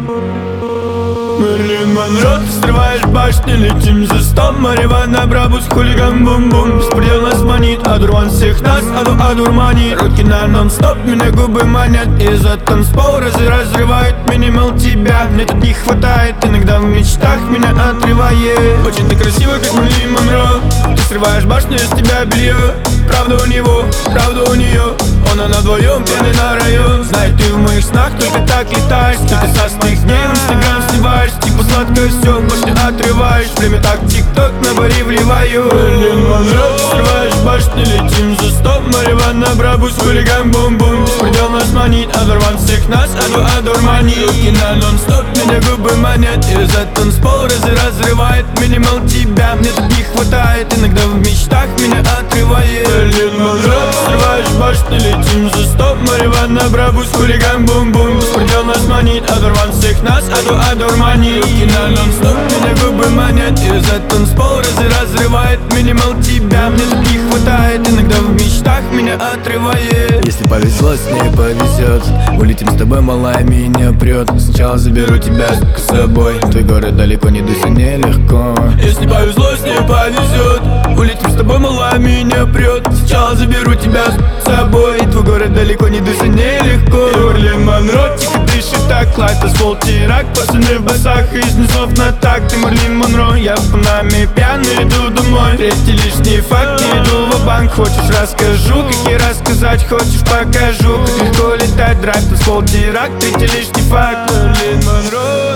Мерлин Монро, ты срываешь башни, летим за стом. Мариванна, брабус, хулиган, бум-бум. Беспредел нас манит, одурман всех нас, одурманит. Руки на нон-стоп, меня губы манят. И за танцпол разрывает минимал тебя. Мне тут не хватает, иногда в мечтах меня отрывает. Очень ты красивая, как Мерлин Монро. Ты срываешь башню, из тебя белье. Правда у него, правда у нее. Он, она вдвоем, пьяный на район. Знает, ты в моих снах только так летаешь. Ты касастых дней в инстаграм сливаешь. Типа сладкое все, башню отрываешь. Время так тик-ток на баре вливаю. Мерлин Монро, срываешь башни, летим за стоп. Мариванна, брабус, хулиган, бум-бум. Беспредел нас манит, одурман всех нас, одурманит. Руки на нон-стоп, меня губы манят. И за танцпол разрывает минимал тебя. Мне тут не хватает, иногда в мечтах меня отрывает. Мерлин Монро, срываешь башни, летим за стоп. Мариванна, брабус, хулиган, бум-бум. Беспредел нас манит, одурман всех нас, одурманит. Руки на нон-стоп, меня губы манят. И за танцпол разрывает минимал тебя. Мне тут не хватает, иногда в мечтах меня отрывает. Если повезло, с ней повезет. Улетим с тобой, малая меня прет. Сначала заберу тебя с собой. Твой город далеко, не дуйся, нелегко. Если повезло, с ней повезет. Улетим с тобой, малая меня прет. Сначала заберу тебя с собой. Твой город далеко, не дуйся, нелегко. Мерлин Монро, тихо дышит так. Лайт, асфальт, терак, пацаны в басах. Из низов на так, ты Мерлин Монро. Я в Панаме пьяный, иду домой. Третий лишний факт, не иду в банк. Хочешь, расскажу, как и рассказать. Хочешь, покажу, как легко летать. Драйв, асфальт, терак, третий лишний факт. Мерлин Монро,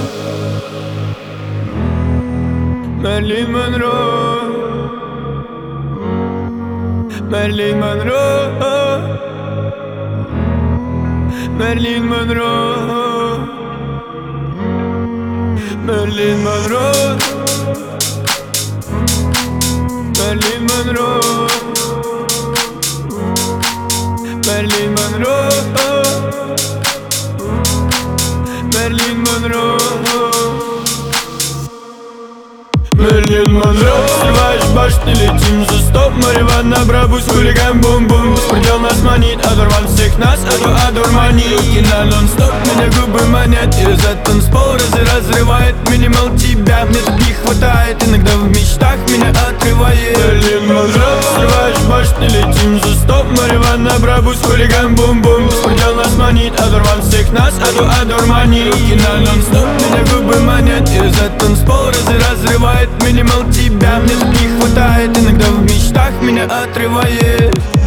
Мерлин Монро, Мерлин Монро, Мерлин Монро, Мерлин Монро, Мерлин Монро, Мерлин Монро, Мерлин Монро. Мерлин Монро, срываешь башни, летим за стоп. Мариванна, брабус, хулиган, бум-бум. Беспредел нас манит, одурман всех нас, одурманит. Руки на нон-стоп, меня губы манят. И за танцпол разрывает минимал тебя. Мне тут не хватает, иногда в мечтах меня отрывает. Мерлин Монро, срываешь башни, летим за стоп. Мариванна, брабус, хулиган, бум-бум. Беспредел нас манит, одурман всех нас, одурманит. Руки на нон-стоп, меня губы манят. И за танцпол разрывает минимал тебя. Мне тут не хватает, иногда в мечтах меня отрывает.